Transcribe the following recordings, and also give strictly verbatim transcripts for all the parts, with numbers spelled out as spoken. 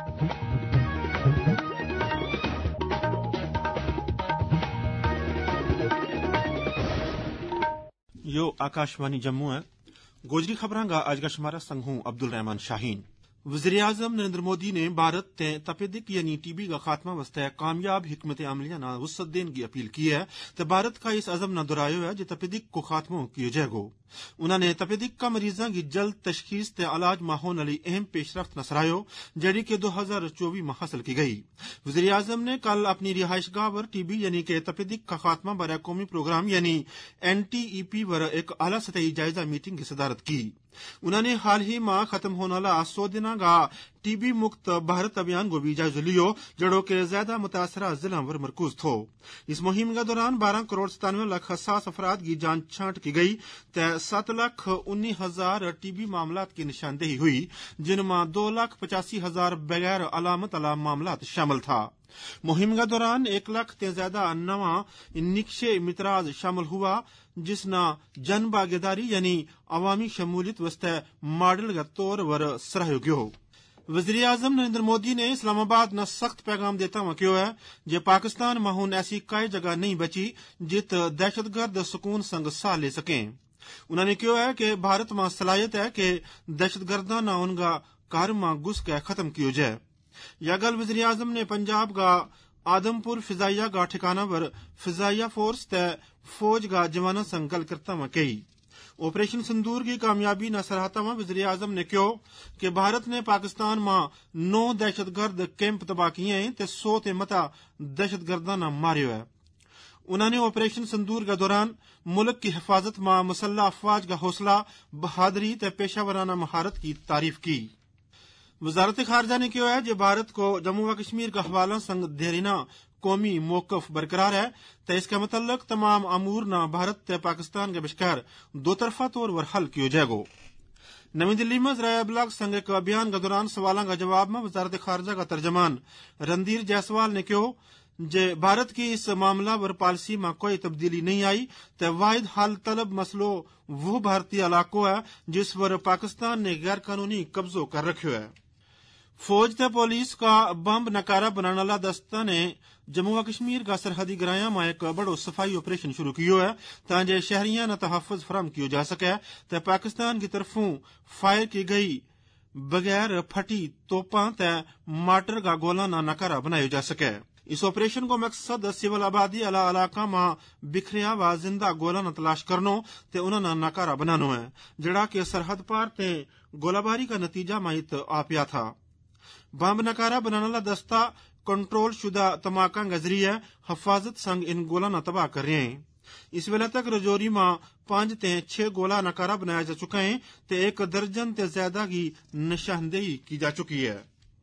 यो आकाशवाणी जम्मू है। गोजरी खबरां गा अज का शुमारा संग हूं अब्दुल रहमान शाहीन। वज़ीर आज़म नरेंद्र मोदी ने भारत ते तपेदिक यानी टीबी का खात्मा वास्ते कामयाब हिकमत अमलिया ना वसत देने की अपील की है तो भारत का इस अज़म न दोहरायो है जो तपेदिक को खात्मो कियो जाएगो। उन्होंने तपेदिक का मरीजा की जल्द तशखीस ते इलाज में होने वाली अहम पेशरफ्त न सरायो जड़ी के दो हजार चौबीस में हासिल की गई। वज़ीर आज़म ने कल अपनी रिहाइशगाह पर टीबी यानी के तपेदिक का खात्मा बर कौमी प्रोग्राम यानी एन टी ई पी वर एक आला सतही जायजा मीटिंग की सदारत की। उन्होंने हाल ही में खत्म होने वाला सौ दिना का टीबी मुक्त भारत अभियान को भी जायजा लियो जड़ों के ज्यादा मुतासरा जिला पर मरकूज थो। इस मुहिम के दौरान बारह करोड़ सतानवे लाख हसास अफराद की जांच छांट की गई तो सात लाख उन्नीस हजार टीबी मामलात की निशानदेही हुई जिनमें दो लाख पचासी हजार बगैर अलामत अला मामलात शामिल था। मुहिम के दौरान एक लाख से ज्यादा नवा निक्षय मितराज शामिल हुआ जिसना जन भागीदारी यानी अवामी शमूलियत वास्ते मॉडल के तौर पर सराह्यो गयो। वज़ीर आज़म नरेंद्र मोदी ने इस्लामाबाद न सख्त पैगाम देता हुआ कहो है जे पाकिस्तान में हुन ऐसी कोई जगह नहीं बची जित दहशतगर्द सुकून संग सा ले सकें। उन्होंने कहो है कि भारत में सलाहियत है कि दहशतगर्दा न उनका घर में घुस के खत्म कियो जाए। यह गल वज़ीर आज़म ने पंजाब का आदमपुर फिजाइया का ठिकाना पर फिजाइया फोर्स ते फौज का जवाना संग गल करता हुआ कही। ऑपरेशन सिंदूर की कामयाबी न सराहता हुआ वज़ीर आज़म ने कहो कि भारत ने पाकिस्तान में नौ दहशतगर्द कैंप तबाह किए हैं ते सौ ते मता दहशतगर्दा न मारियो है। उन्होंने ऑपरेशन सिंदूर के दौरान मुल्क की हिफाजत में मुसल्लह अफवाज का हौसला बहादुरी ते पेशावराना महारत की तारीफ की। वजारत खारजा ने कहा है कि भारत को जम्मू व कश्मीर का हवाला संग देरीना कौमी मौकफ बरकरार है तो इसका मतलब तमाम अमूर न भारत ते पाकिस्तान के बशकार दो तरफा तौर पर हल किया जाएगा। नई दिल्ली में ज़राए अबलाग संग एक अभियान के दौरान सवालों का जवाब में वजारत खारजा का तर्जमान रणधीर जायसवाल ने कहा जे भारत की इस मामला पर पॉलिसी में कोई तब्दीली नहीं आई तो वाहिद हल तलब मसलो वो भारतीय इलाको है जिस पर पाकिस्तान ने गैर कानूनी कब्जो कर रखो है। फौज ते पुलिस का बम नकारा बनाने वाला दस्ता ने जम्मू व कश्मीर का सरहदी ग्राया में एक बड़ो सफाई ऑपरेशन शुरू कियो है ताकि शहरियां न तहफ़्फ़ुज़ फराम कियो जा सके तो पाकिस्तान की तरफों फायर की गई बगैर फटी तोपा ते मार्टर का गोला न नकारा बनाया जा सके। इस ऑपरेशन को मकसद सिविल आबादी अला इलाका में बिखरिया व जिंदा गोला न तलाश करनो ते उन्होंने नकारा बनानो है जड़ा के सरहद पार ते गोलाबारी का नतीजा माइत आ पिया था। बम नकारा बनाने वाला दस्ता कंट्रोल शुदा तमाका के जरिए हिफाजत संग इन गोला न तबाह कर रहे हैं। इस वेले तक रजौरी में पांच ते छह गोला नकारा बनाया जा चुका है ते एक दर्जन ते ज्यादा की निशानदेही की जा चुकी है।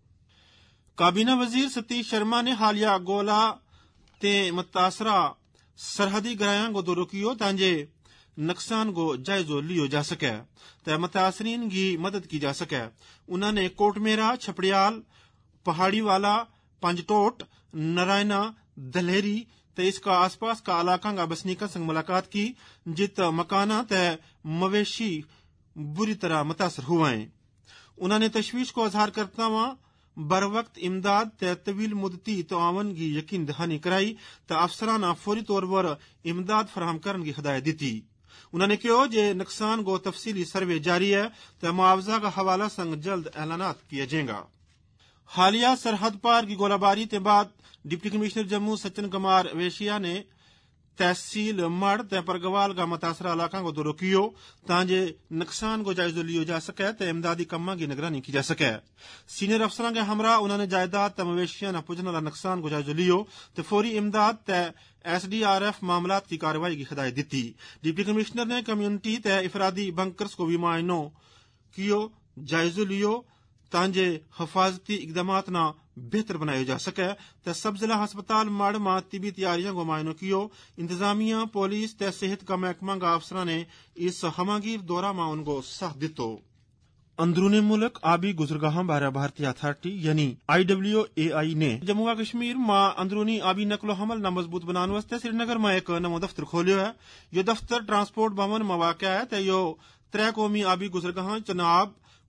काबीना वजीर सतीश शर्मा ने हालिया गोला ते मुतासरा सरहदी ग्रायां को दौरो कियो तांजे नुकसान को जायजो लियो जा सके ते मुतासरीन की मदद की जा सके। उन्होंने कोटमेरा छपड़ियाल पहाड़ी वाला पंजटोट नारायणा दलहरी ते इसका आसपास का इलाका का बसनीका संग मुलाकात की जित मकाना ते मवेशी बुरी तरह मुतासर हुए हैं। उन्होंने तशवीश को इजहार करता हुआ बर वक्त इमदाद ते तवील मुद्दती तआवन की यकीन दहानी कराई ते अफसराना फौरी तौर पर इमदाद फराहम करने की हिदायत दी थी। उन्होंने कहा जे नुकसान को तफसीली सर्वे जारी है तो मुआवजा का हवाला संग जल्द ऐलानात किया जाएगा। हालिया सरहद पार की गोलाबारी के बाद डिप्टी कमिश्नर जम्मू सचिन कुमार वेशिया ने तहसील मड़ ते परगवाल का मुतासरा इलाका को दौरो कियो तांजे नुकसान को जायजो लियो जा सके ते इमदादी कम्मा की निगरानी की जा सके। सीनियर अफसरां के हमरा उन्होंने जायदाद ते मवेशियां न पुजने वाला नुकसान को जायजो लियो ते फौरी इमदाद ते एस डी आर एफ मामलात की कार्रवाई की हिदायत दी थी। डिप्टी कमिश्नर ने कम्युनिटी ते इफरादी बंकर्स को भी मुआयनो कियो जायजो लियो तांजे हिफाजती इकदामात न बेहतर बनाया जा सके ते सब जिला हस्पताल मड़ में तिबी तैयारियों को मुआयनो कियो। इंतजामिया पुलिस ते सेहत का महकमा का अफसरां ने इस हमागीर दौरा में उनको साथ दितो। अंदरूनी मुल्क आबी गुजरगाह बारे भारतीय अथॉरिटी यानी आई डब्ल्यू ए आई ने जम्मू व कश्मीर में अंदरूनी आबी नकलो हमल न मजबूत बनाने वास्ते श्रीनगर में एक नवो दफ्तर खोलियो है। यो दफ्तर ट्रांसपोर्ट भवन में वाक़ है ते यो त्रै कौमी आबी गुजरगाह चनाब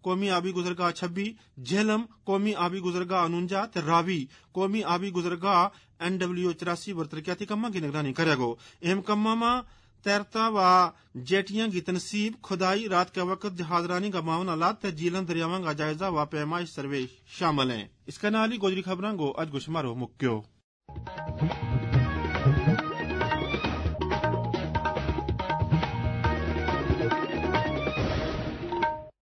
قومی آبی گزرگاہ چھبی، جہلم قومی آبی گزرگاہ انونجا تے راوی قومی آبی گزرگاہ این ڈبلیو چوراسی پر ترقیاتی کما کی نگرانی کرے گو۔ اہم کما ماں تیرتا و جیٹیاں کی تنصیب، کھدائی، رات کے وقت جہاز رانی کا معاون آلات تے جیلن دریاواں کا جائزہ و پیمائش سروے شامل ہیں۔ اس کا نالی گوجری خبراں گو اج گشمارو مکیو۔